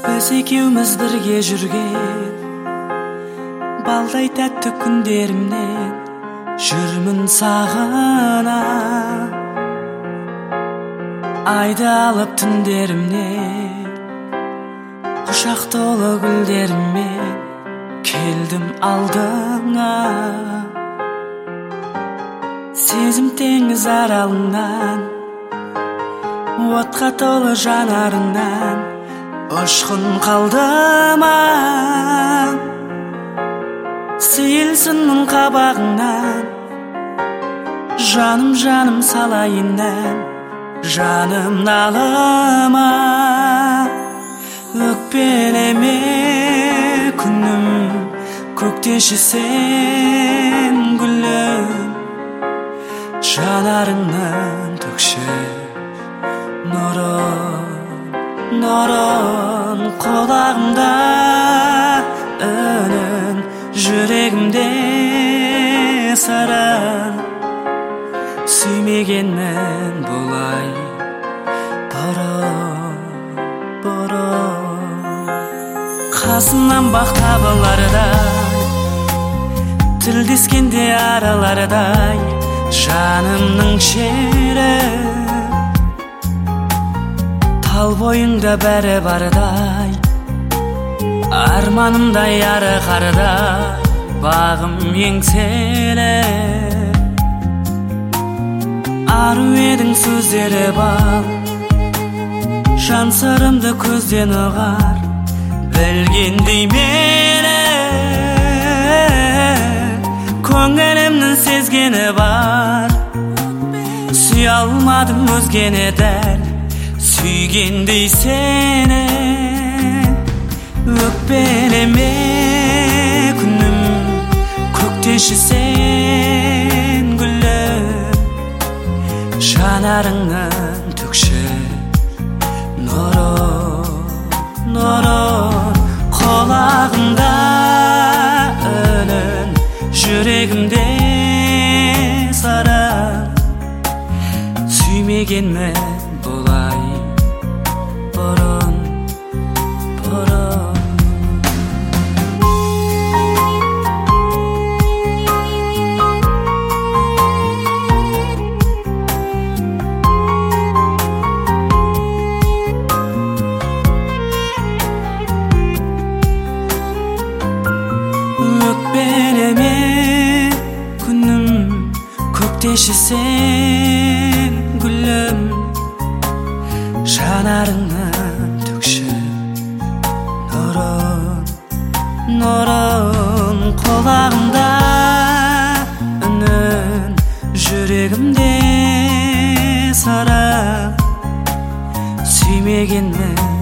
Біз екеуміз бірге жүрген балдай тәтті күндерімнен жүрмін сағынып. Айды алып түндерімнен құшақ толы гүлдеріммен келдім алдыңа. Сезім теңіз аралыңнан, отқа толы жанарыңнан ұшқын қалдыма. Сейілсін мұң қабағыңнан, жаным жаным салайын ән, жаным налыма. Өкпелеме күнім, көктеші сен гүлім, жанарыңнан төкші нұрын құлағымда үнін, жүрегімде сырын. Сүймегенмін бұлай бұрын. Қасымнан бақ табылардай, тілдескенде аралардай, жанымның шері. Тал бойыңда бәрі бардай, арманымдай ары қардай, бағым еңселі. Ару едің сөздері бал, жан сырымды көзден ұғар, білгендей мені. Көңілімнің сезгені бар, сүй алмадым өзгені дәл, сүйгендей сені. Өкпелеме күнім, көктеші сен гүлім, жанарыңнан төкші нұрын, құлағымда үнін, жүрегімде сырын. Сүймегенмін бұлай бұрын. Өкпелеме күнім, көктеші сен гүлім, жанарыңнан төкші нұрын, құлағымда үнін, жүрегімде сырын. Сүймегенмін